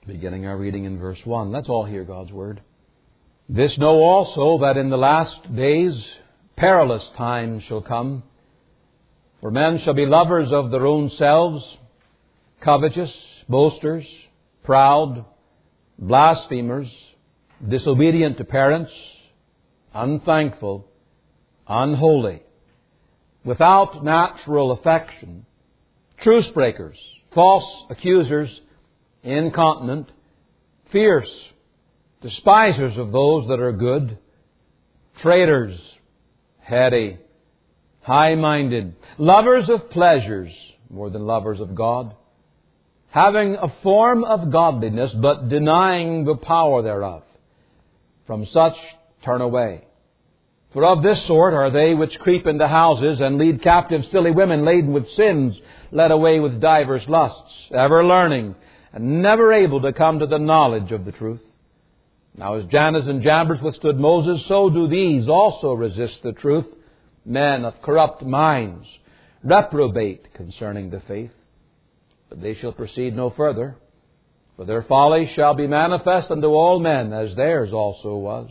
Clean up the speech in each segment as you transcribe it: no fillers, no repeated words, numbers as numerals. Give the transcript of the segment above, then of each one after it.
beginning our reading in verse 1. Let's all hear God's Word. This know also, that in the last days perilous times shall come. For men shall be lovers of their own selves, covetous, boasters, proud, blasphemers, disobedient to parents, unthankful, unholy, without natural affection, truce breakers, false accusers, incontinent, fierce, despisers of those that are good, traitors, heady, high-minded, lovers of pleasures more than lovers of God, having a form of godliness, but denying the power thereof. From such turn away. For of this sort are they which creep into houses, and lead captive silly women laden with sins, led away with divers lusts, ever learning, and never able to come to the knowledge of the truth. Now as Jannes and Jambres withstood Moses, so do these also resist the truth, men of corrupt minds, reprobate concerning the faith. But they shall proceed no further, for their folly shall be manifest unto all men, as theirs also was.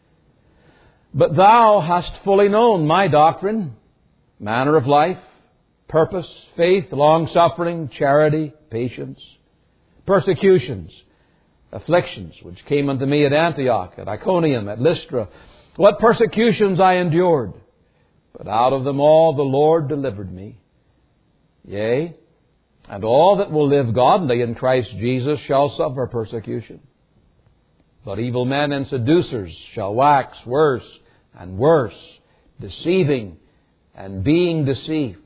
But thou hast fully known my doctrine, manner of life, purpose, faith, long-suffering, charity, patience, persecutions, afflictions, which came unto me at Antioch, at Iconium, at Lystra, what persecutions I endured. But out of them all the Lord delivered me. Yea, and all that will live godly in Christ Jesus shall suffer persecution. But evil men and seducers shall wax worse and worse, deceiving and being deceived.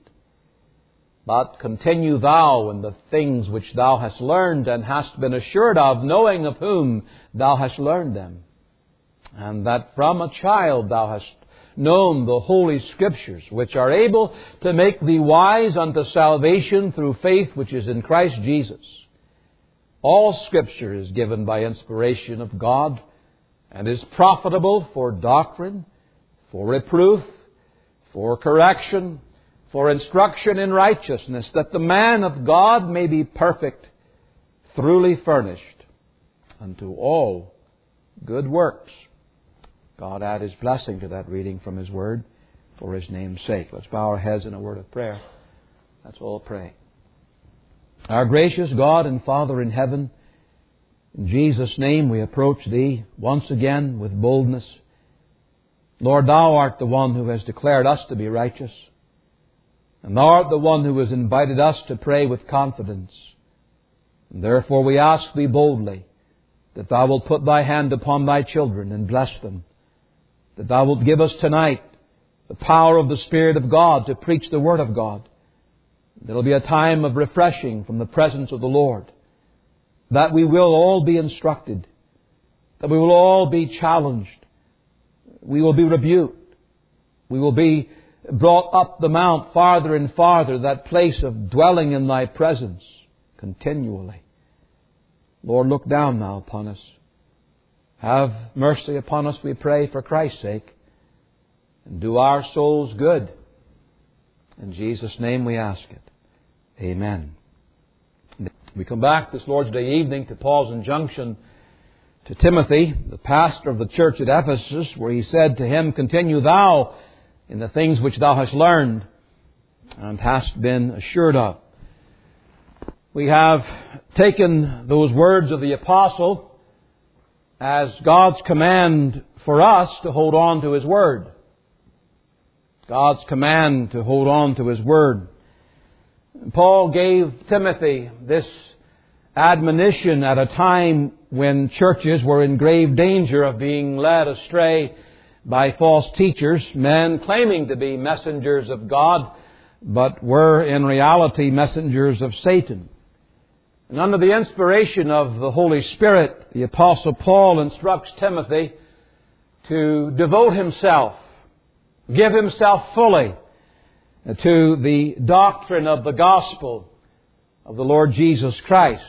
But continue thou in the things which thou hast learned and hast been assured of, knowing of whom thou hast learned them, and that from a child thou hast known the Holy Scriptures, which are able to make thee wise unto salvation through faith which is in Christ Jesus. All Scripture is given by inspiration of God, and is profitable for doctrine, for reproof, for correction, for instruction in righteousness, that the man of God may be perfect, thoroughly furnished unto all good works. God add His blessing to that reading from His Word for His name's sake. Let's bow our heads in a word of prayer. Let's all pray. Our gracious God and Father in heaven, in Jesus' name we approach Thee once again with boldness. Lord, Thou art the one who has declared us to be righteous, and Thou art the one who has invited us to pray with confidence. And therefore we ask Thee boldly that Thou wilt put Thy hand upon Thy children and bless them, that Thou wilt give us tonight the power of the Spirit of God to preach the Word of God. There will be a time of refreshing from the presence of the Lord, that we will all be instructed, that we will all be challenged, we will be rebuked, we will be brought up the mount farther and farther, that place of dwelling in Thy presence continually. Lord, look down now upon us. Have mercy upon us, we pray, for Christ's sake, and do our souls good. In Jesus' name we ask it. Amen. We come back this Lord's Day evening to Paul's injunction to Timothy, the pastor of the church at Ephesus, where he said to him, "Continue thou in the things which thou hast learned and hast been assured of." We have taken those words of the apostle as God's command for us to hold on to His Word. God's command to hold on to His Word. Paul gave Timothy this admonition at a time when churches were in grave danger of being led astray by false teachers, men claiming to be messengers of God, but were in reality messengers of Satan. And under the inspiration of the Holy Spirit, the Apostle Paul instructs Timothy to devote himself, give himself fully to the doctrine of the gospel of the Lord Jesus Christ.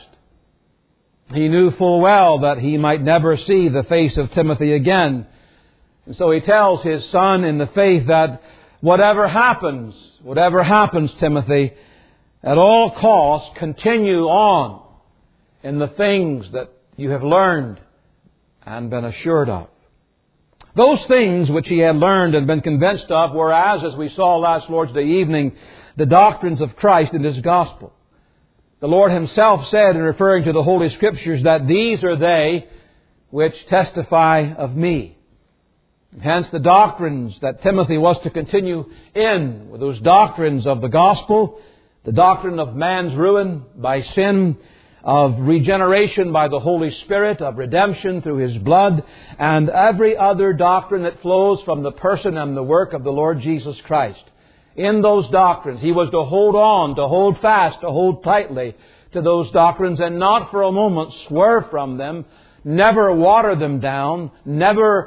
He knew full well that he might never see the face of Timothy again. And so he tells his son in the faith that whatever happens, Timothy, at all costs, continue on in the things that you have learned and been assured of. Those things which he had learned and been convinced of were, as we saw last Lord's Day evening, the doctrines of Christ and His gospel. The Lord Himself said, in referring to the Holy Scriptures, that these are they which testify of me. Hence the doctrines that Timothy was to continue in were those doctrines of the gospel, the doctrine of man's ruin by sin, of regeneration by the Holy Spirit, of redemption through His blood, and every other doctrine that flows from the person and the work of the Lord Jesus Christ. In those doctrines, he was to hold on, to hold fast, to hold tightly to those doctrines and not for a moment swerve from them, never water them down, never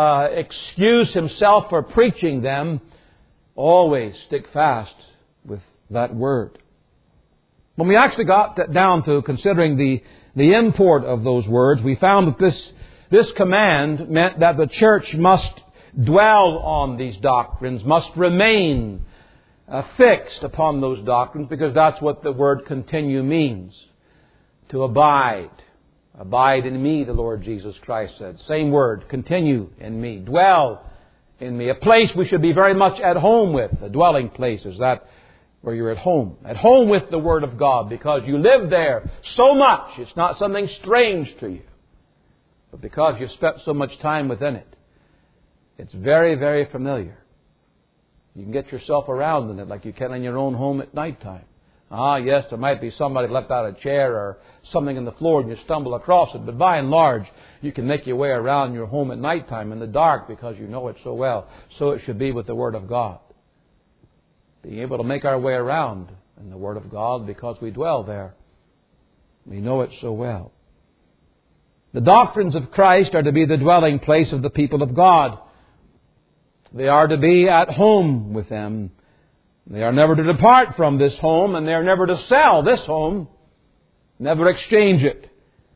excuse himself for preaching them. Always stick fast with that word. When we actually got down to considering the import of those words, we found that this command meant that the church must dwell on these doctrines, must remain fixed upon those doctrines, because that's what the word continue means. To abide. Abide in me, the Lord Jesus Christ said. Same word, continue in me. Dwell in me. A place we should be very much at home with. A dwelling place, is that where you're at home. At home with the Word of God, because you live there so much. It's not something strange to you. But because you've spent so much time within it, it's very, very familiar. You can get yourself around in it like you can in your own home at nighttime. Yes, there might be somebody left out a chair or something on the floor and you stumble across it. But by and large, you can make your way around your home at nighttime in the dark because you know it so well. So it should be with the Word of God. Being able to make our way around in the Word of God because we dwell there. We know it so well. The doctrines of Christ are to be the dwelling place of the people of God. They are to be at home with them. They are never to depart from this home, and they are never to sell this home, never exchange it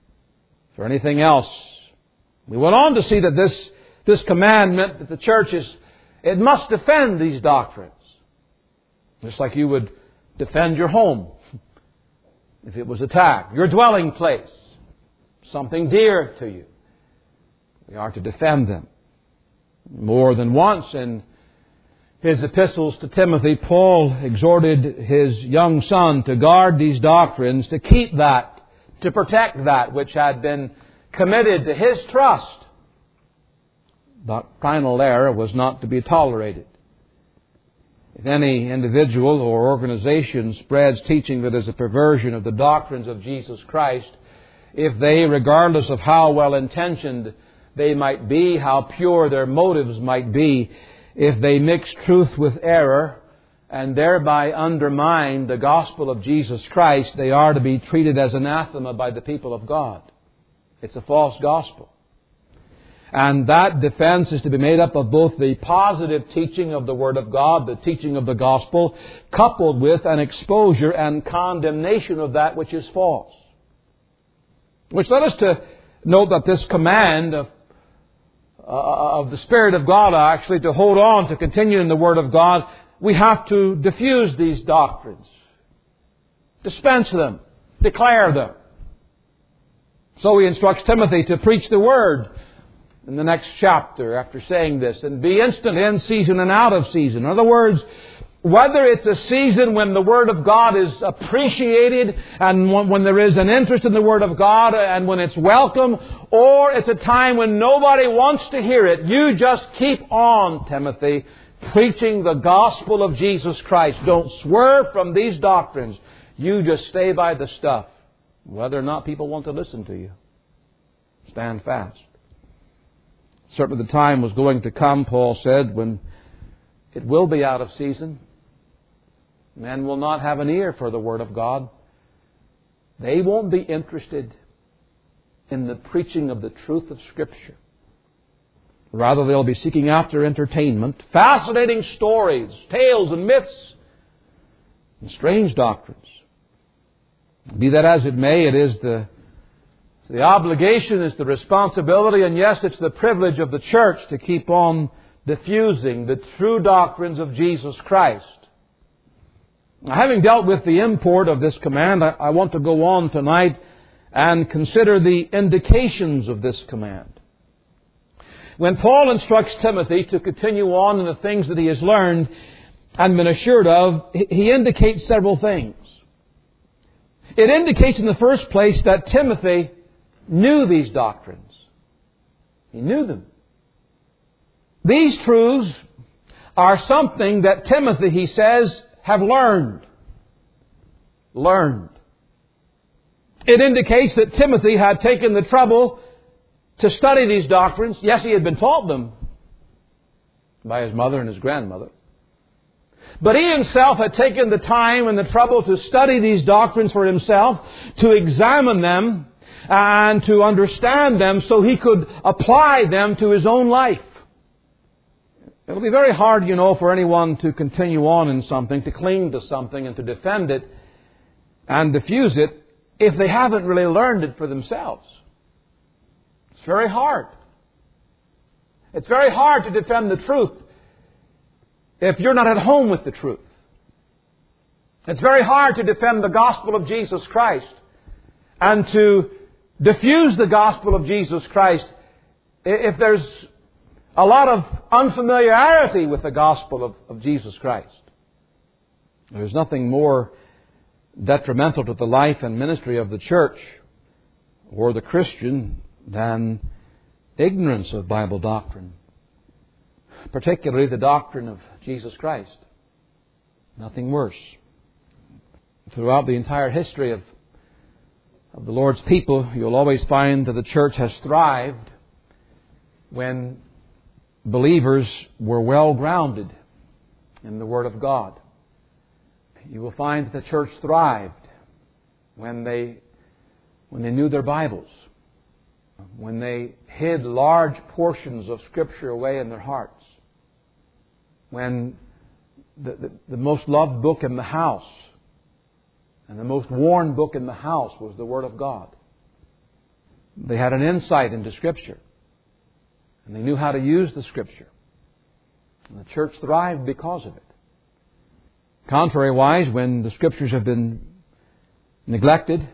for anything else. We went on to see that this command meant that the church it must defend these doctrines. Just like you would defend your home if it was attacked. Your dwelling place, something dear to you. We are to defend them. More than once in his epistles to Timothy, Paul exhorted his young son to guard these doctrines, to keep that, to protect that which had been committed to his trust. Doctrinal error was not to be tolerated. If any individual or organization spreads teaching that is a perversion of the doctrines of Jesus Christ, if they, regardless of how well-intentioned they might be, how pure their motives might be, if they mix truth with error and thereby undermine the gospel of Jesus Christ, they are to be treated as anathema by the people of God. It's a false gospel. And that defense is to be made up of both the positive teaching of the Word of God, the teaching of the gospel, coupled with an exposure and condemnation of that which is false. Which led us to note that this command of the Spirit of God, actually to hold on, to continue in the Word of God, we have to diffuse these doctrines, dispense them, declare them. So he instructs Timothy to preach the Word in the next chapter after saying this, and be instant in season and out of season. In other words, whether it's a season when the Word of God is appreciated and when there is an interest in the Word of God and when it's welcome, or it's a time when nobody wants to hear it, you just keep on, Timothy, preaching the gospel of Jesus Christ. Don't swerve from these doctrines. You just stay by the stuff, whether or not people want to listen to you. Stand fast. Certainly the time was going to come, Paul said, when it will be out of season. Men will not have an ear for the Word of God. They won't be interested in the preaching of the truth of Scripture. Rather, they'll be seeking after entertainment, fascinating stories, tales and myths, and strange doctrines. Be that as it may, it is the obligation, is the responsibility, and yes, it's the privilege of the church to keep on diffusing the true doctrines of Jesus Christ. Now, having dealt with the import of this command, I want to go on tonight and consider the indications of this command. When Paul instructs Timothy to continue on in the things that he has learned and been assured of, he indicates several things. It indicates in the first place that Timothy knew these doctrines. He knew them. These truths are something that Timothy, he says, have learned. Learned. It indicates that Timothy had taken the trouble to study these doctrines. Yes, he had been taught them by his mother and his grandmother. But he himself had taken the time and the trouble to study these doctrines for himself, to examine them and to understand them so he could apply them to his own life. It'll be very hard, for anyone to continue on in something, to cling to something and to defend it and diffuse it if they haven't really learned it for themselves. It's very hard. It's very hard to defend the truth if you're not at home with the truth. It's very hard to defend the gospel of Jesus Christ and to diffuse the gospel of Jesus Christ if there's a lot of unfamiliarity with the gospel of Jesus Christ. There's nothing more detrimental to the life and ministry of the church or the Christian than ignorance of Bible doctrine, particularly the doctrine of Jesus Christ. Nothing worse. Throughout the entire history of the Lord's people, you'll always find that the church has thrived when believers were well grounded in the Word of God. You will find that the church thrived when they knew their Bibles, when they hid large portions of Scripture away in their hearts, when the most loved book in the house and the most worn book in the house was the Word of God. They had an insight into Scripture, and they knew how to use the Scripture. And the church thrived because of it. Contrariwise, when the Scriptures have been neglected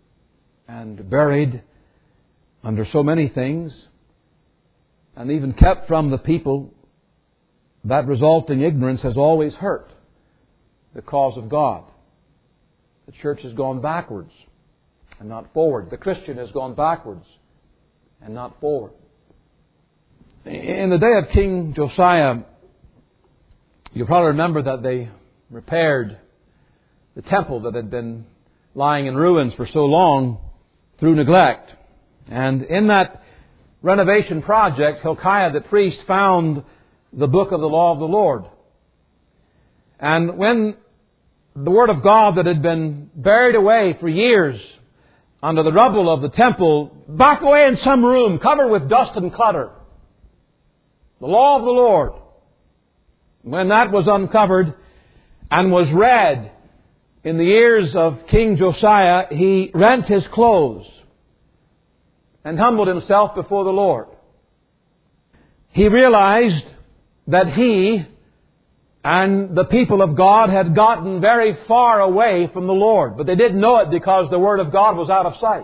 and buried under so many things, and even kept from the people, that resulting ignorance has always hurt the cause of God. The church has gone backwards and not forward. The Christian has gone backwards and not forward. In the day of King Josiah, you'll probably remember that they repaired the temple that had been lying in ruins for so long through neglect. And in that renovation project, Hilkiah the priest found the book of the law of the Lord. And when the Word of God that had been buried away for years under the rubble of the temple, back away in some room, covered with dust and clutter, the law of the Lord, when that was uncovered and was read in the ears of King Josiah, he rent his clothes and humbled himself before the Lord. He realized that he and the people of God had gotten very far away from the Lord. But they didn't know it because the Word of God was out of sight.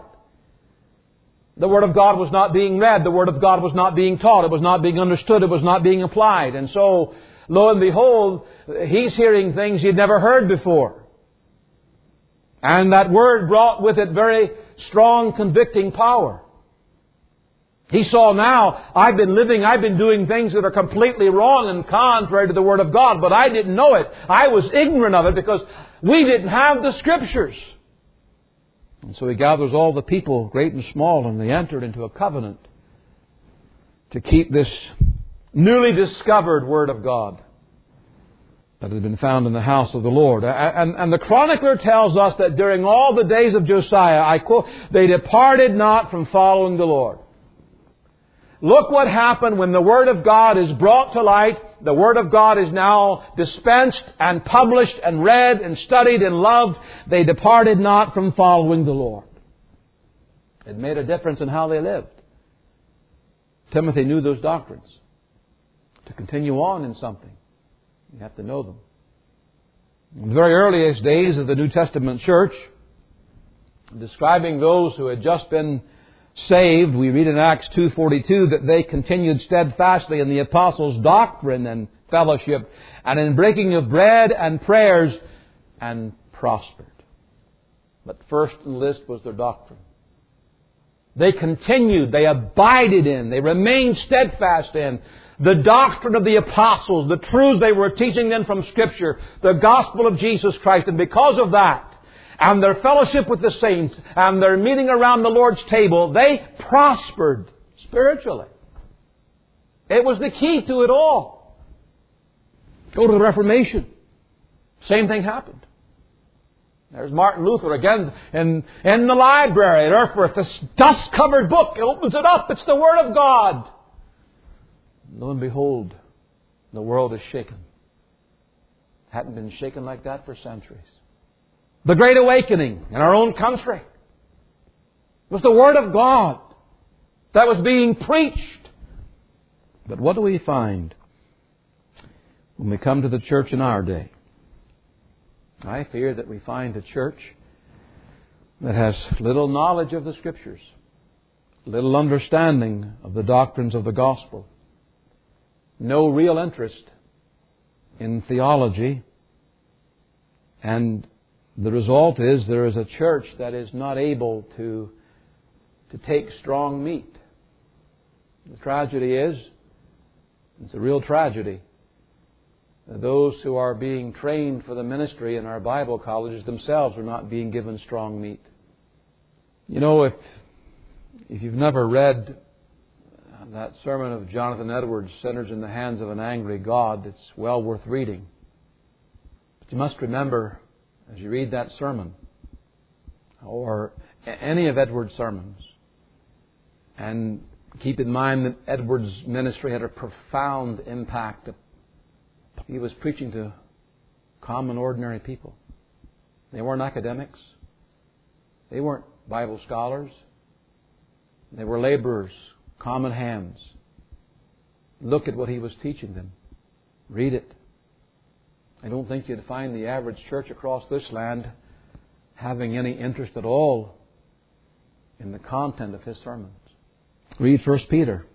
The Word of God was not being read. The Word of God was not being taught. It was not being understood. It was not being applied. And so, lo and behold, he's hearing things he'd never heard before. And that Word brought with it very strong convicting power. He saw now, I've been doing things that are completely wrong and contrary to the Word of God, but I didn't know it. I was ignorant of it because we didn't have the Scriptures. And so he gathers all the people, great and small, and they entered into a covenant to keep this newly discovered Word of God that had been found in the house of the Lord. And the chronicler tells us that during all the days of Josiah, I quote, they departed not from following the Lord. Look what happened when the Word of God is brought to light. The Word of God is now dispensed and published and read and studied and loved. They departed not from following the Lord. It made a difference in how they lived. Timothy knew those doctrines. To continue on in something, you have to know them. In the very earliest days of the New Testament church, Describing those who had just been saved, we read in Acts 2:42 that they continued steadfastly in the apostles' doctrine and fellowship, and in breaking of bread and prayers, and prospered. But first in the list was their doctrine. They continued, they abided in, they remained steadfast in the doctrine of the apostles, the truths they were teaching them from Scripture, the gospel of Jesus Christ. And because of that, and their fellowship with the saints, and their meeting around the Lord's table, they prospered spiritually. It was the key to it all. Go to the Reformation. Same thing happened. There's Martin Luther again in the library at Erfurt, this dust-covered book. He opens it up. It's the Word of God. Lo and behold, the world is shaken. Hadn't been shaken like that for centuries. The Great Awakening in our own country was the Word of God that was being preached. But what do we find when we come to the church in our day? I fear that we find a church that has little knowledge of the Scriptures, little understanding of the doctrines of the gospel, no real interest in theology, and the result is there is a church that is not able to take strong meat. The tragedy is, it's a real tragedy, those who are being trained for the ministry in our Bible colleges themselves are not being given strong meat. You know, if you've never read that sermon of Jonathan Edwards, Sinners in the Hands of an Angry God, it's well worth reading. But you must remember, as you read that sermon, or any of Edwards' sermons, and keep in mind that Edwards' ministry had a profound impact. He was preaching to common, ordinary people. They weren't academics. They weren't Bible scholars. They were laborers, common hands. Look at what he was teaching them. Read it. I don't think you'd find the average church across this land having any interest at all in the content of his sermons. Read 1 Peter.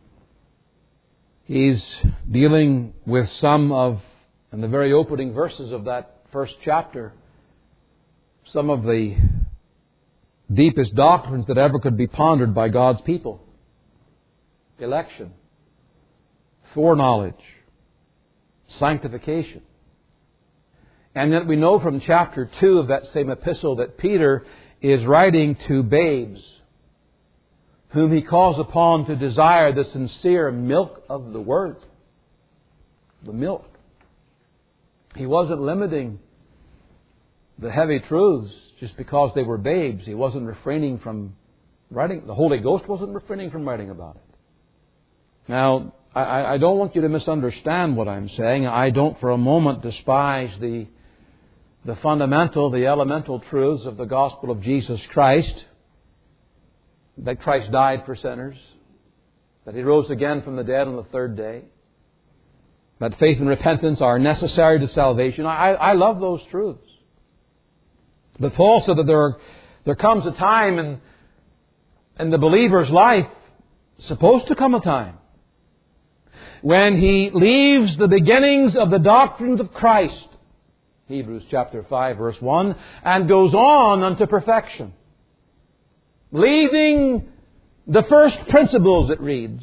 He's dealing with some of, in the very opening verses of that first chapter, some of the deepest doctrines that ever could be pondered by God's people. Election, foreknowledge, sanctification. And yet we know from chapter 2 of that same epistle that Peter is writing to babes whom he calls upon to desire the sincere milk of the Word. The milk. He wasn't limiting the heavy truths just because they were babes. He wasn't refraining from writing. The Holy Ghost wasn't refraining from writing about it. Now, I don't want you to misunderstand what I'm saying. I don't for a moment despise the fundamental, the elemental truths of the gospel of Jesus Christ. That Christ died for sinners. That He rose again from the dead on the third day. That faith and repentance are necessary to salvation. I love those truths. But Paul said that there comes a time in the believer's life, supposed to come a time, when he leaves the beginnings of the doctrines of Christ, Hebrews chapter 5 verse 1, and goes on unto perfection. Leaving the first principles, it reads,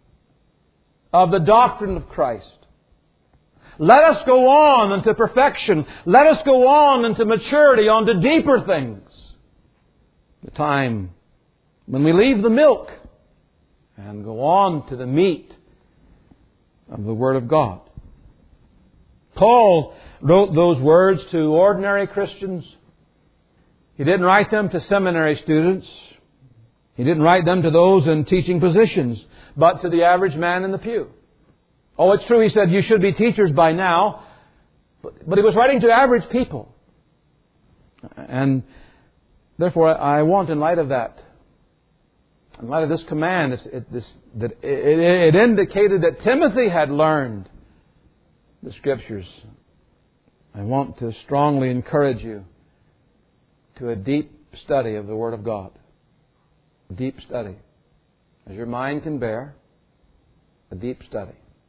of the doctrine of Christ. Let us go on unto perfection. Let us go on into maturity, on to deeper things. The time when we leave the milk and go on to the meat of the Word of God. Paul wrote those words to ordinary Christians. He didn't write them to seminary students. He didn't write them to those in teaching positions, but to the average man in the pew. Oh, it's true, he said, you should be teachers by now. But he was writing to average people. And therefore, I want, in light of that, in light of this command, it indicated that Timothy had learned the Scriptures. I want to strongly encourage you to a deep study of the Word of God. A deep study. As your mind can bear, a deep study.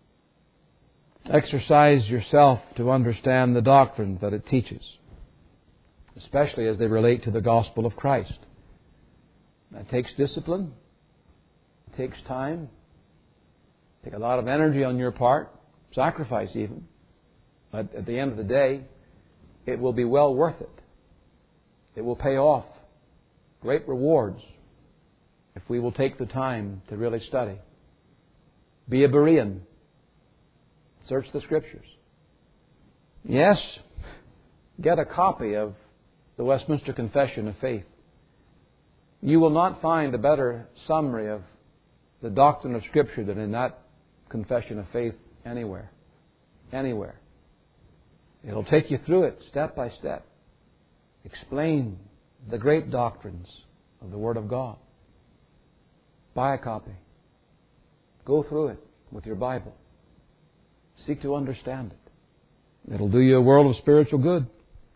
Exercise yourself to understand the doctrines that it teaches, especially as they relate to the gospel of Christ. That takes discipline. It takes time. Take a lot of energy on your part, sacrifice even. But at the end of the day, it will be well worth it. It will pay off great rewards if we will take the time to really study. Be a Berean. Search the Scriptures. Yes, get a copy of the Westminster Confession of Faith. You will not find a better summary of the doctrine of Scripture than in that Confession of Faith anywhere. Anywhere. It'll take you through it step by step. Explain the great doctrines of the Word of God. Buy a copy. Go through it with your Bible. Seek to understand it. It'll do you a world of spiritual good.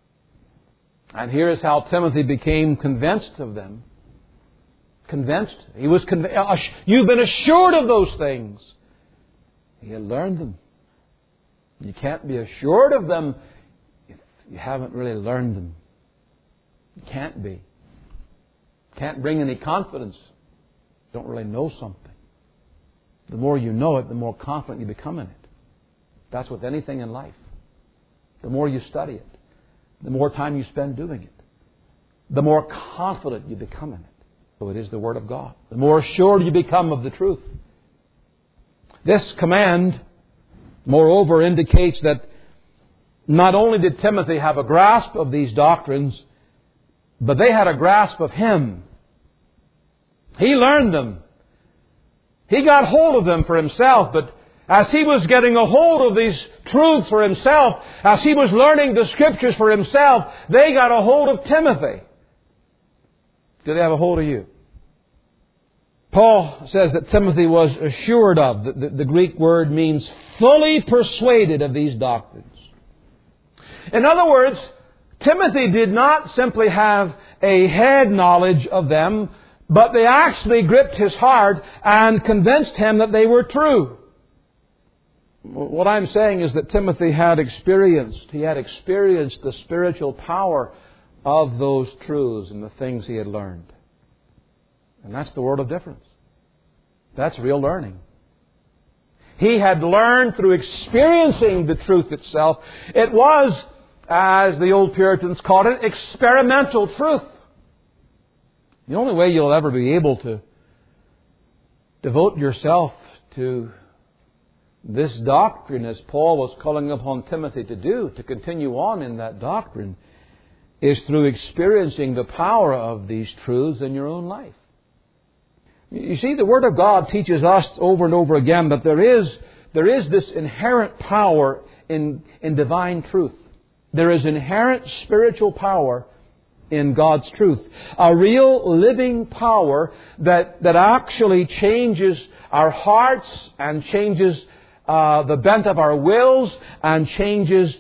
And here is how Timothy became convinced of them. Convinced. He was you've been assured of those things. He had learned them. You can't be assured of them if you haven't really learned them. You can't be. Can't bring any confidence. You don't really know something. The more you know it, the more confident you become in it. That's with anything in life. The more you study it, the more time you spend doing it, the more confident you become in it. So it is the Word of God. The more assured you become of the truth. This command, moreover, indicates that not only did Timothy have a grasp of these doctrines, but they had a grasp of him. He learned them. He got hold of them for himself, but as he was getting a hold of these truths for himself, as he was learning the Scriptures for himself, they got a hold of Timothy. Do they have a hold of you? Paul says that Timothy was assured of. The Greek word means fully persuaded of these doctrines. In other words, Timothy did not simply have a head knowledge of them, but they actually gripped his heart and convinced him that they were true. What I'm saying is that Timothy had experienced the spiritual power of those truths and the things he had learned. And that's the world of difference. That's real learning. He had learned through experiencing the truth itself. It was, as the old Puritans called it, experimental truth. The only way you'll ever be able to devote yourself to this doctrine, as Paul was calling upon Timothy to do, to continue on in that doctrine, is through experiencing the power of these truths in your own life. You see, the Word of God teaches us over and over again that there is this inherent power in divine truth. There is inherent spiritual power in God's truth. A real living power that actually changes our hearts and changes the bent of our wills and changes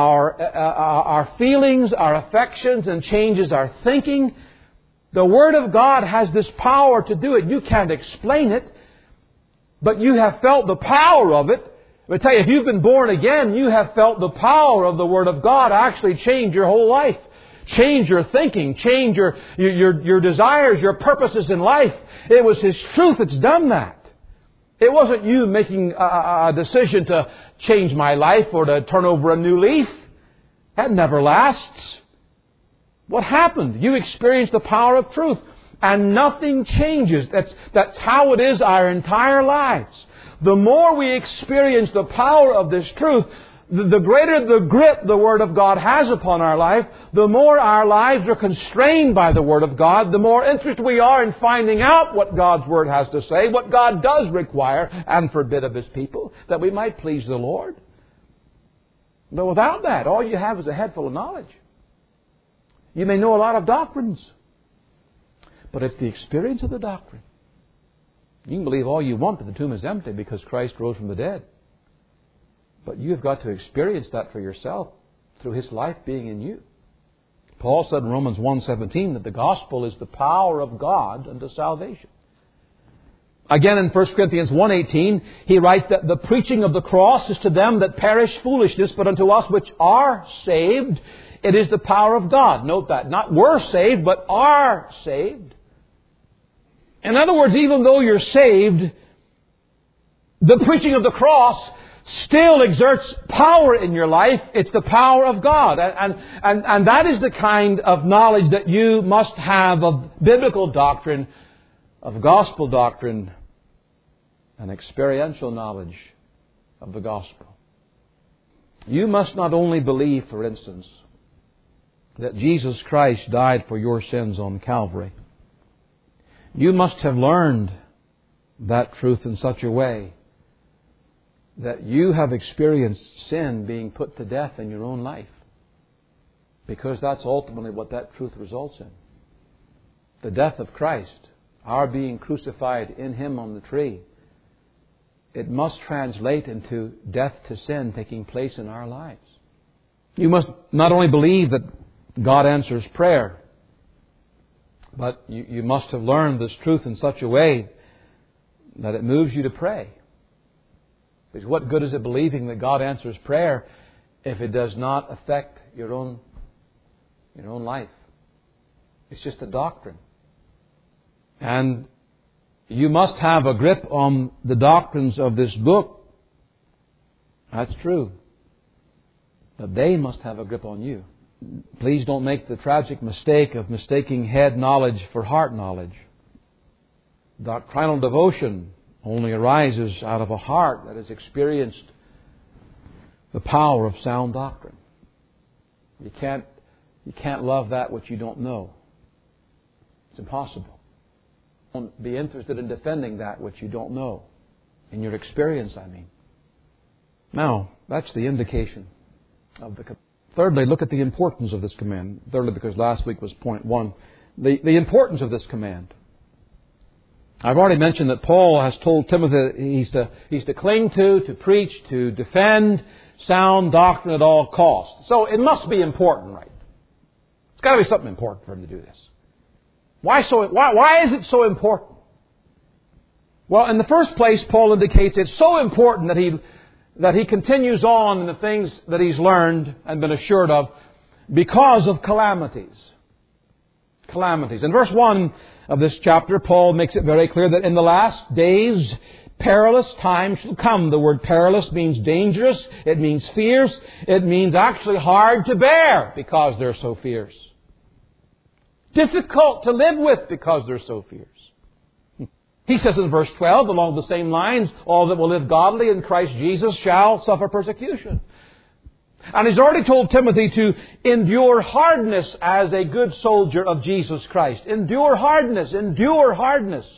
our feelings, our affections, and changes our thinking. The Word of God has this power to do it. You can't explain it, but you have felt the power of it. I tell you, if you've been born again, you have felt the power of the Word of God actually change your whole life. Change your thinking, change your desires, your purposes in life. It was His truth that's done that. It wasn't you making a decision to change my life or to turn over a new leaf. That never lasts. What happened? You experienced the power of truth, and nothing changes. That's how it is our entire lives. The more we experience the power of this truth, the greater the grip the Word of God has upon our life, the more our lives are constrained by the Word of God, the more interested we are in finding out what God's Word has to say, what God does require and forbid of His people, that we might please the Lord. But without that, all you have is a head full of knowledge. You may know a lot of doctrines, but it's the experience of the doctrine. You can believe all you want that the tomb is empty because Christ rose from the dead. But you've got to experience that for yourself through His life being in you. Paul said in Romans 1:17 that the gospel is the power of God unto salvation. Again, in 1 Corinthians 1:18, he writes that the preaching of the cross is to them that perish foolishness, but unto us which are saved, it is the power of God. Note that. Not were saved, but are saved. In other words, even though you're saved, the preaching of the cross still exerts power in your life. It's the power of God. And that is the kind of knowledge that you must have of biblical doctrine, of gospel doctrine, and experiential knowledge of the gospel. You must not only believe, for instance, that Jesus Christ died for your sins on Calvary. You must have learned that truth in such a way that you have experienced sin being put to death in your own life. Because that's ultimately what that truth results in. The death of Christ, our being crucified in Him on the tree, it must translate into death to sin taking place in our lives. You must not only believe that God answers prayer, but you must have learned this truth in such a way that it moves you to pray. Because what good is it believing that God answers prayer if it does not affect your own life? It's just a doctrine. And you must have a grip on the doctrines of this book. That's true. But they must have a grip on you. Please don't make the tragic mistake of mistaking head knowledge for heart knowledge. Doctrinal devotion only arises out of a heart that has experienced the power of sound doctrine. You can't love that which you don't know. It's impossible. Don't be interested in defending that which you don't know. In your experience, I mean. Now, that's the indication of the command. Thirdly, look at the importance of this command. Thirdly, because last week was point 1. The importance of this command. I've already mentioned that Paul has told Timothy he's to cling to preach, to defend sound doctrine at all costs. So it must be important, right? It's got to be something important for him to do this. Why is it so important? Well, in the first place, Paul indicates it's so important that he continues on in the things that he's learned and been assured of because of calamities. Calamities. In verse 1 of this chapter, Paul makes it very clear that in the last days, perilous times shall come. The word perilous means dangerous. It means fierce. It means actually hard to bear because they're so fierce. Difficult to live with because they're so fierce. He says in verse 12, along the same lines, all that will live godly in Christ Jesus shall suffer persecution. And he's already told Timothy to endure hardness as a good soldier of Jesus Christ. Endure hardness. Endure hardness.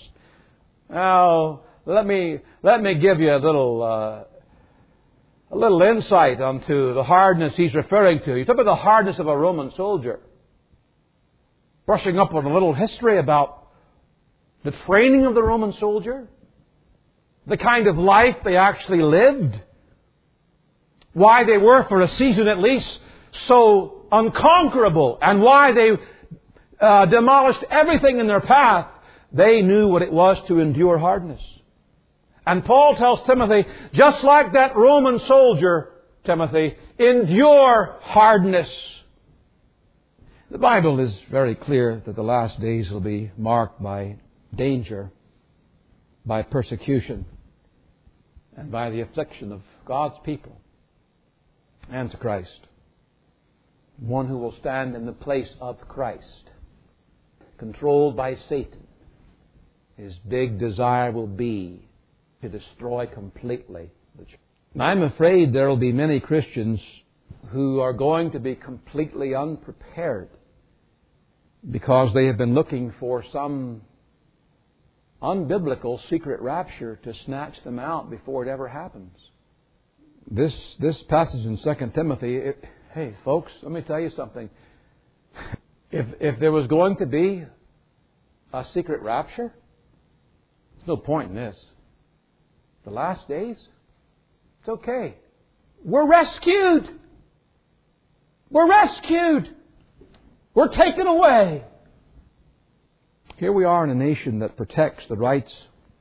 Now, let me give you a little insight onto the hardness he's referring to. He's talking about the hardness of a Roman soldier. Brushing up on a little history about the training of the Roman soldier, the kind of life they actually lived, why they were, for a season at least, so unconquerable, and why they demolished everything in their path. They knew what it was to endure hardness. And Paul tells Timothy, just like that Roman soldier, Timothy, endure hardness. The Bible is very clear that the last days will be marked by danger, by persecution, and by the affliction of God's people. Antichrist, one who will stand in the place of Christ, controlled by Satan. His big desire will be to destroy completely the church. I'm afraid there will be many Christians who are going to be completely unprepared because they have been looking for some unbiblical secret rapture to snatch them out before it ever happens. This passage in 2 Timothy, hey folks, let me tell you something. If there was going to be a secret rapture, there's no point in this. The last days, it's okay. We're rescued. We're rescued. We're taken away. Here we are in a nation that protects the rights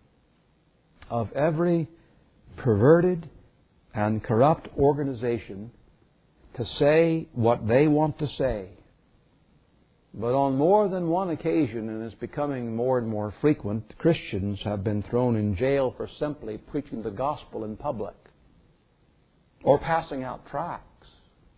of every perverted and corrupt organization to say what they want to say. But on more than one occasion, and it's becoming more and more frequent, Christians have been thrown in jail for simply preaching the gospel in public, or passing out tracts,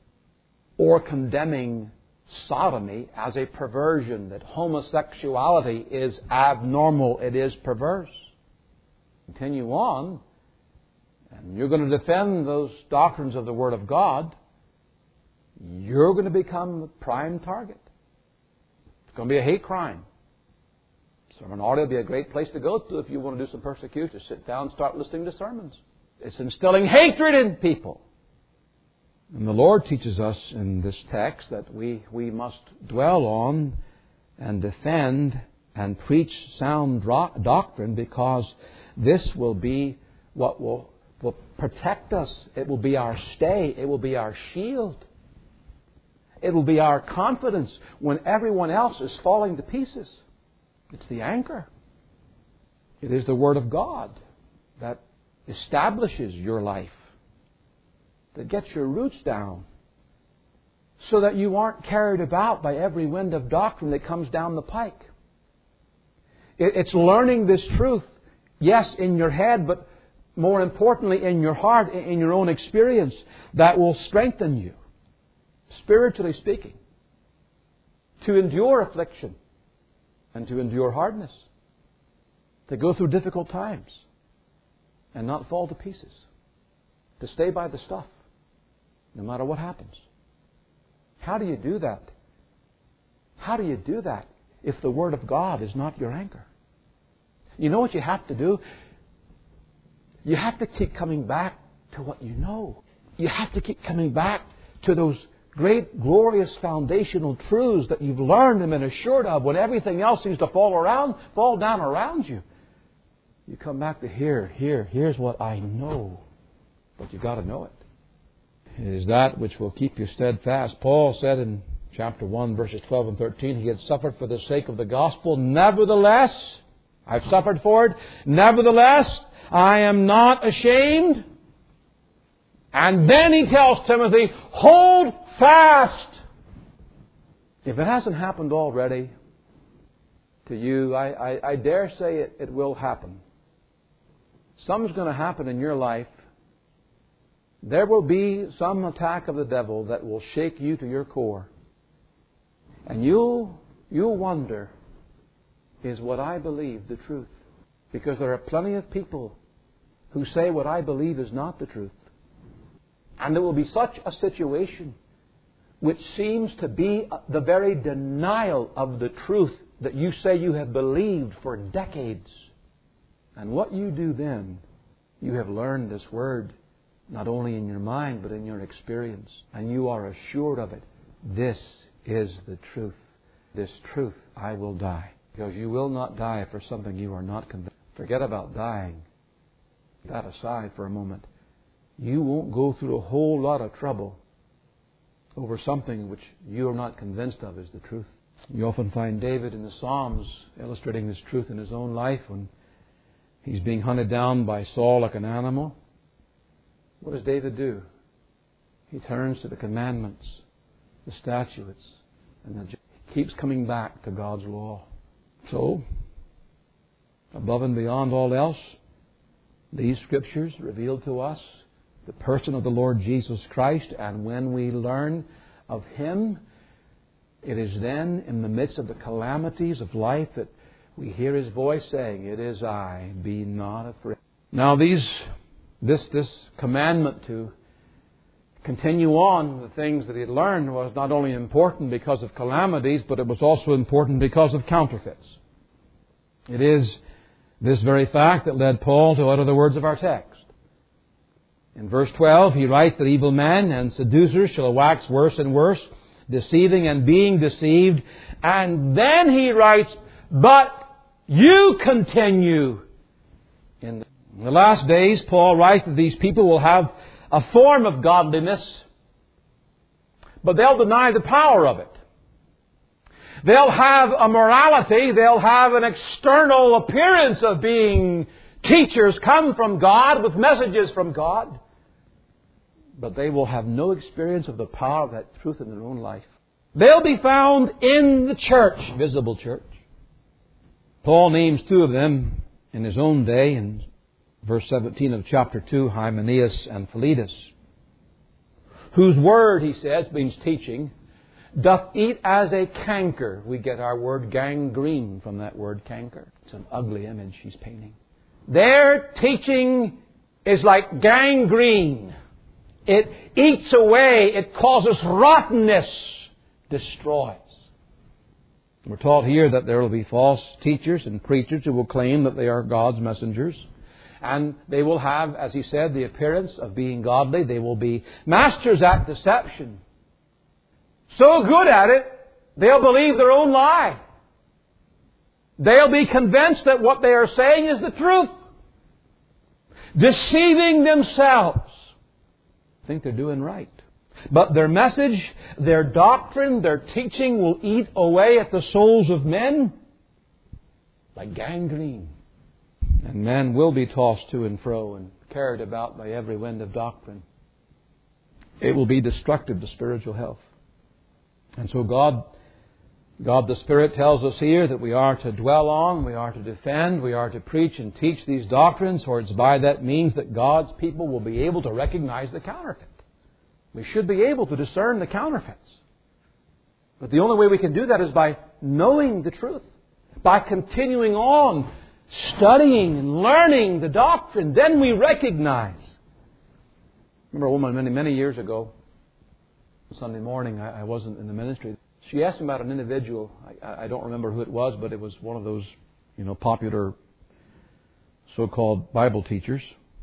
or condemning sodomy as a perversion, that homosexuality is abnormal, it is perverse. Continue on, and you're going to defend those doctrines of the Word of God, you're going to become the prime target. It's going to be a hate crime. Sermon Audio will be a great place to go to if you want to do some persecution. Sit down and start listening to sermons. It's instilling hatred in people. And the Lord teaches us in this text that we must dwell on and defend and preach sound doctrine, because this will be what will protect us. It will be our stay. It will be our shield. It will be our confidence when everyone else is falling to pieces. It's the anchor. It is the Word of God that establishes your life, that gets your roots down, so that you aren't carried about by every wind of doctrine that comes down the pike. It's learning this truth, yes, in your head, but more importantly in your heart, in your own experience, that will strengthen you, spiritually speaking, to endure affliction and to endure hardness, to go through difficult times and not fall to pieces, to stay by the stuff no matter what happens. How do you do that? How do you do that if the Word of God is not your anchor? You know what you have to do? You have to keep coming back to what you know. You have to keep coming back to those great, glorious, foundational truths that you've learned and been assured of when everything else seems to fall down around you. You come back to here's what I know. But you've got to know it. It is that which will keep you steadfast. Paul said in chapter 1, verses 12 and 13, he had suffered for the sake of the gospel. Nevertheless, I've suffered for it. Nevertheless, I am not ashamed. And then he tells Timothy, hold fast. If it hasn't happened already to you, I dare say it will happen. Something's going to happen in your life. There will be some attack of the devil that will shake you to your core. And you'll wonder, is what I believe the truth? Because there are plenty of people who say what I believe is not the truth. And there will be such a situation which seems to be the very denial of the truth that you say you have believed for decades. And what you do then, you have learned this Word, not only in your mind, but in your experience. And you are assured of it. This is the truth. This truth I will die. Because you will not die for something you are not convinced. Forget about dying. That aside for a moment. You won't go through a whole lot of trouble over something which you are not convinced of is the truth. You often find David in the Psalms illustrating this truth in his own life when he's being hunted down by Saul like an animal. What does David do? He turns to the commandments, the statutes, and he keeps coming back to God's law. So, above and beyond all else, these Scriptures reveal to us the person of the Lord Jesus Christ, and when we learn of Him, it is then in the midst of the calamities of life that we hear His voice saying, "It is I, be not afraid." Now this commandment to continue on the things that he had learned was not only important because of calamities, but it was also important because of counterfeits. It is this very fact that led Paul to utter the words of our text. In verse 12, he writes that evil men and seducers shall wax worse and worse, deceiving and being deceived. And then he writes, but you continue in the last days. Paul writes that these people will have a form of godliness, but they'll deny the power of it. They'll have a morality. They'll have an external appearance of being teachers come from God with messages from God. But they will have no experience of the power of that truth in their own life. They'll be found in the church, visible church. Paul names two of them in his own day in verse 17 of chapter 2, Hymenaeus and Philetus, whose word, he says, means teaching, doth eat as a canker. We get our word gangrene from that word canker. It's an ugly image he's painting. Their teaching is like gangrene. It eats away. It causes rottenness. Destroys. We're taught here that there will be false teachers and preachers who will claim that they are God's messengers. And they will have, as he said, the appearance of being godly. They will be masters at deception. So good at it, they'll believe their own lie. They'll be convinced that what they are saying is the truth. Deceiving themselves. Think they're doing right. But their message, their doctrine, their teaching will eat away at the souls of men like gangrene. And men will be tossed to and fro and carried about by every wind of doctrine. It will be destructive to spiritual health. And so God the Spirit tells us here that we are to dwell on, we are to defend, we are to preach and teach these doctrines, for it's by that means that God's people will be able to recognize the counterfeit. We should be able to discern the counterfeits. But the only way we can do that is by knowing the truth. By continuing on, studying and learning the doctrine. Then we recognize. I remember a woman many years ago, Sunday morning, I wasn't in the ministry. She asked me about an individual. I don't remember who it was, but it was one of those, popular so-called Bible teachers.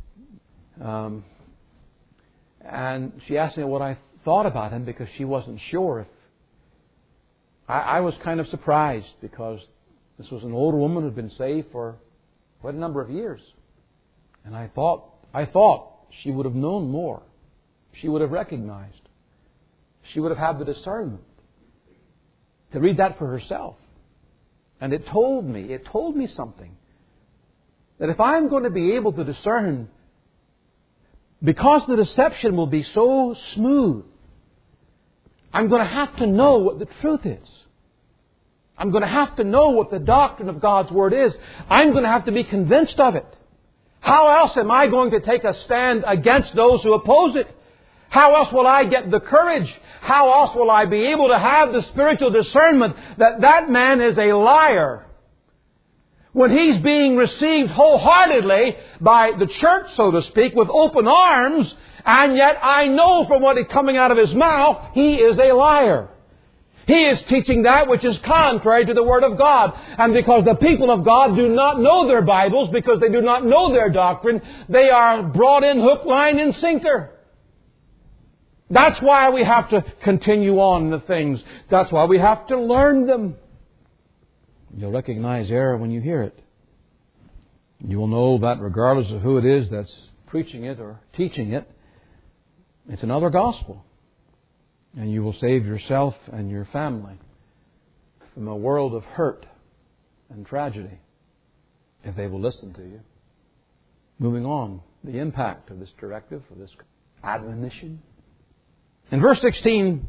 And she asked me what I thought about him because she wasn't sure if... I was kind of surprised because this was an older woman who had been saved for quite a number of years. And I thought she would have known more. She would have recognized. She would have had the discernment to read that for herself. And it told me something. That if I'm going to be able to discern, because the deception will be so smooth, I'm going to have to know what the truth is. I'm going to have to know what the doctrine of God's Word is. I'm going to have to be convinced of it. How else am I going to take a stand against those who oppose it? How else will I get the courage? How else will I be able to have the spiritual discernment that that man is a liar? When he's being received wholeheartedly by the church, so to speak, with open arms, and yet I know from what is coming out of his mouth, he is a liar. He is teaching that which is contrary to the Word of God. And because the people of God do not know their Bibles, because they do not know their doctrine, they are brought in hook, line, and sinker. That's why we have to continue on the things. That's why we have to learn them. You'll recognize error when you hear it. You will know that regardless of who it is that's preaching it or teaching it, it's another gospel. And you will save yourself and your family from a world of hurt and tragedy if they will listen to you. Moving on, the impact of this directive, of this admonition. In verse 16,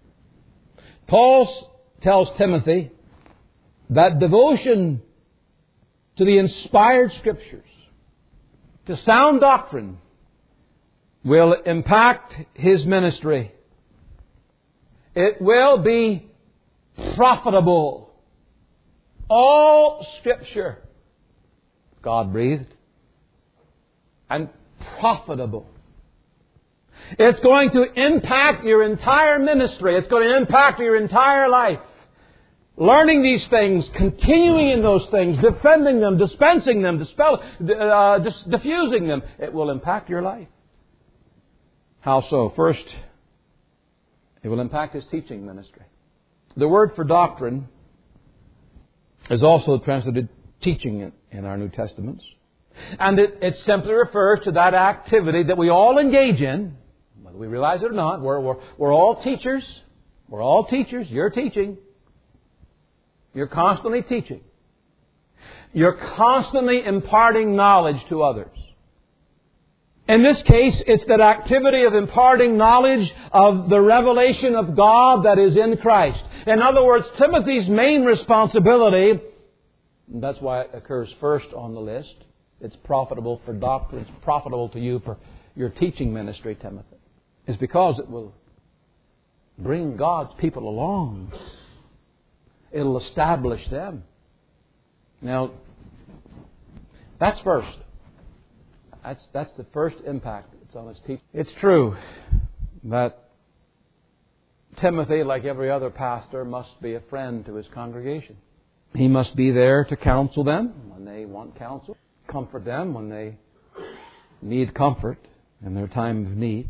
Paul tells Timothy that devotion to the inspired Scriptures, to sound doctrine, will impact his ministry. It will be profitable. All Scripture, God-breathed, and profitable. It's going to impact your entire ministry. It's going to impact your entire life. Learning these things, continuing in those things, defending them, dispensing them, diffusing them, it will impact your life. How so? First, it will impact his teaching ministry. The word for doctrine is also translated teaching in our New Testaments. And it simply refers to that activity that we all engage in, whether we realize it or not. We're all teachers. We're all teachers. You're teaching. You're constantly teaching. You're constantly imparting knowledge to others. In this case, it's that activity of imparting knowledge of the revelation of God that is in Christ. In other words, Timothy's main responsibility, and that's why it occurs first on the list, it's profitable for doctrine, it's profitable to you for your teaching ministry, Timothy, is because it will bring God's people along. It'll establish them. Now, that's first. That's the first impact it's on his teaching. It's true that Timothy, like every other pastor, must be a friend to his congregation. He must be there to counsel them when they want counsel, comfort them when they need comfort in their time of need.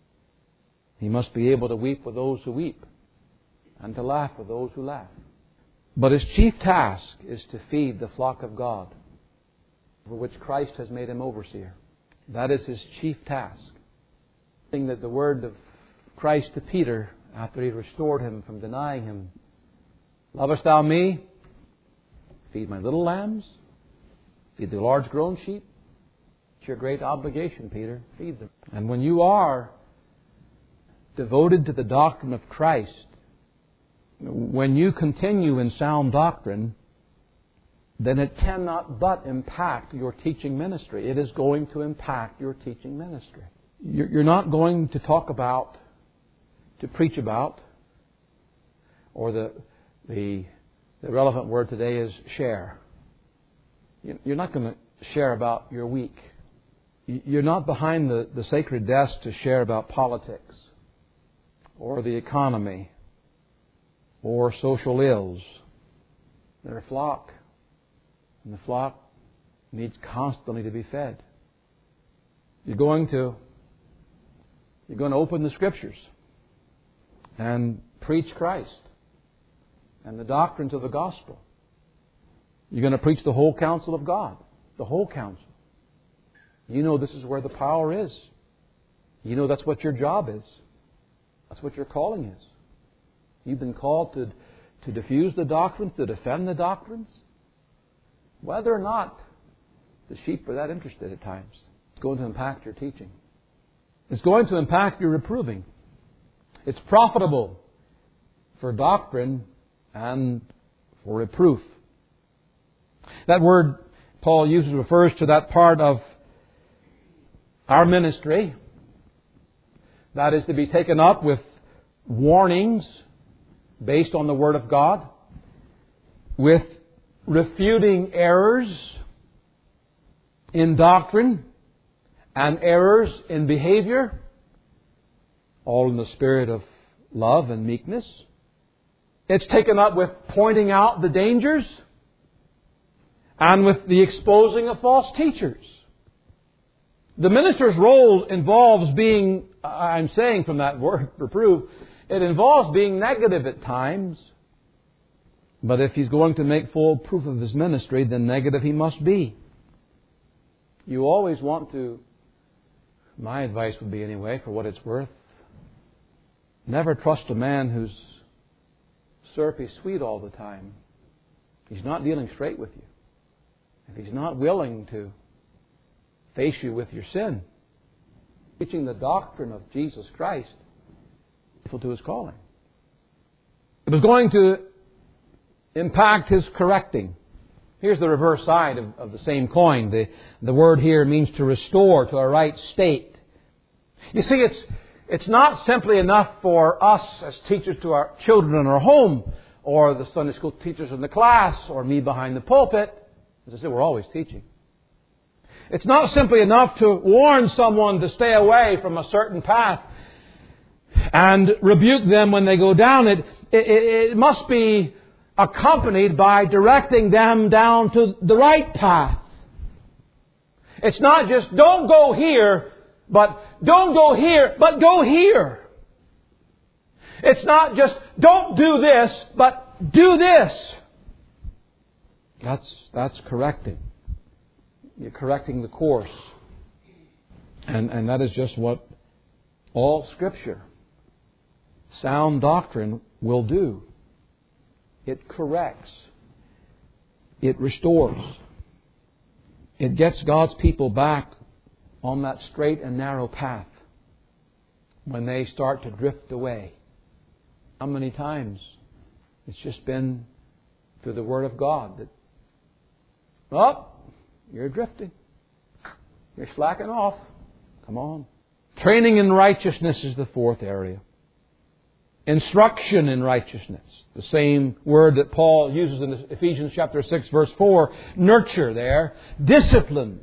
He must be able to weep with those who weep and to laugh with those who laugh. But his chief task is to feed the flock of God, for which Christ has made him overseer. That is his chief task. Thing that the word of Christ to Peter, after he restored him from denying him, "Lovest thou me? Feed my little lambs. Feed the large grown sheep. It's your great obligation, Peter. Feed them." And when you are devoted to the doctrine of Christ, when you continue in sound doctrine, then it cannot but impact your teaching ministry. It is going to impact your teaching ministry. You're not going to talk about, to preach about, or the relevant word today is share. You're not going to share about your week. You're not behind the sacred desk to share about politics or the economy or social ills. They're a flock. And the flock needs constantly to be fed. You're going to open the Scriptures and preach Christ and the doctrines of the gospel. You're going to preach the whole counsel of God. The whole counsel. You know this is where the power is. You know that's what your job is. That's what your calling is. You've been called to diffuse the doctrines, to defend the doctrines. Whether or not the sheep are that interested at times, it's going to impact your teaching. It's going to impact your reproving. It's profitable for doctrine and for reproof. That word Paul uses refers to that part of our ministry that is to be taken up with warnings based on the Word of God, with refuting errors in doctrine and errors in behavior, all in the spirit of love and meekness. It's taken up with pointing out the dangers and with the exposing of false teachers. The minister's role involves being, I'm saying from that word, reprove, it involves being negative at times. But if he's going to make full proof of his ministry, then negative he must be. You always want to, my advice would be anyway, for what it's worth, never trust a man who's syrupy sweet all the time. He's not dealing straight with you. If he's not willing to face you with your sin, teaching the doctrine of Jesus Christ, faithful to his calling. It was going to impact his correcting. Here's the reverse side of the same coin. The word here means to restore to a right state. You see, it's not simply enough for us as teachers to our children in our home, or the Sunday school teachers in the class, or me behind the pulpit. As I said, we're always teaching. It's not simply enough to warn someone to stay away from a certain path and rebuke them when they go down it. It must be accompanied by directing them down to the right path. It's not just don't go here, but don't go here, but go here. It's not just don't do this, but do this. That's correcting. You're correcting the course. And that is just what all Scripture, sound doctrine, will do. It corrects It restores. It gets God's people back on that straight and narrow path when they start to drift away. How many times it's just been through the Word of God that, oh, you're drifting. You're slacking off. Come on. Training in righteousness is the fourth area. Instruction in righteousness. The same word that Paul uses in Ephesians chapter 6 verse 4. Nurture there. Discipline.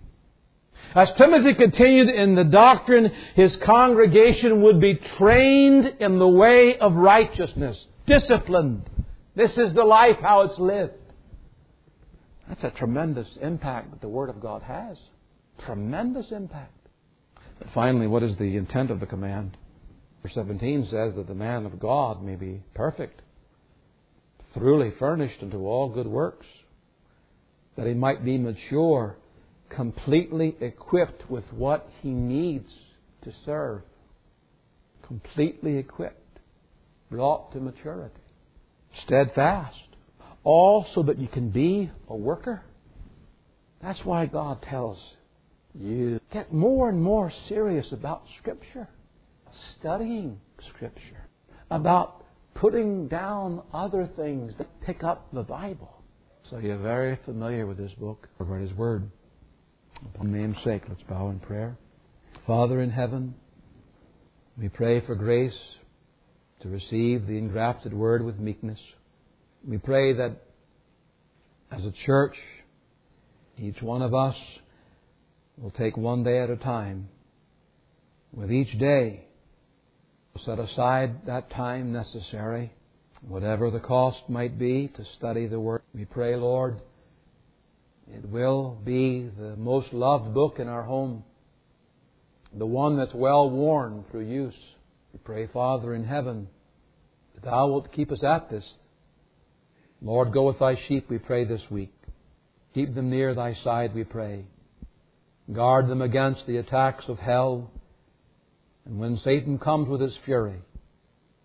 As Timothy continued in the doctrine, his congregation would be trained in the way of righteousness. Disciplined. This is the life, how it's lived. That's a tremendous impact that the Word of God has. Tremendous impact. But finally, what is the intent of the command? Verse 17 says that the man of God may be perfect, thoroughly furnished unto all good works, that he might be mature, completely equipped with what he needs to serve. Completely equipped, brought to maturity. Steadfast. All so that you can be a worker. That's why God tells you, get more and more serious about Scripture. Studying Scripture. About putting down other things that pick up the Bible. So you're very familiar with this book, or His Word. Upon name's sake, let's bow in prayer. Father in heaven, we pray for grace to receive the engrafted Word with meekness. We pray that as a church, each one of us will take one day at a time. With each day, we'll set aside that time necessary, whatever the cost might be, to study the Word. We pray, Lord, it will be the most loved book in our home, the one that's well worn through use. We pray, Father in heaven, that Thou wilt keep us at this. Lord, go with Thy sheep, we pray, this week. Keep them near Thy side, we pray. Guard them against the attacks of hell. And when Satan comes with his fury,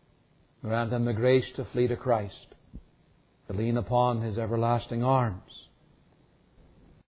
grant them the grace to flee to Christ, to lean upon His everlasting arms.